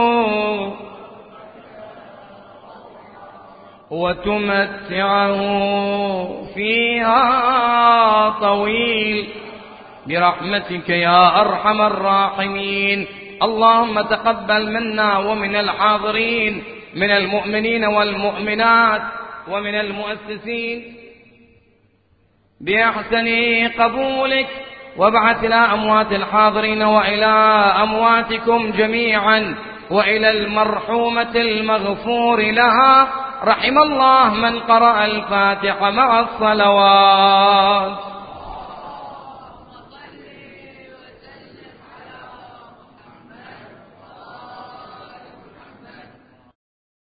وتمتعه فيها طويل برحمتك يا أرحم الراحمين. اللهم تقبل منا ومن الحاضرين من المؤمنين والمؤمنات ومن المؤسسين بأحسن قبولك وابعث إلى أموات الحاضرين وإلى أمواتكم جميعا وإلى المرحومة المغفور لها رحم الله من قرأ الفاتحة مع الصلوات.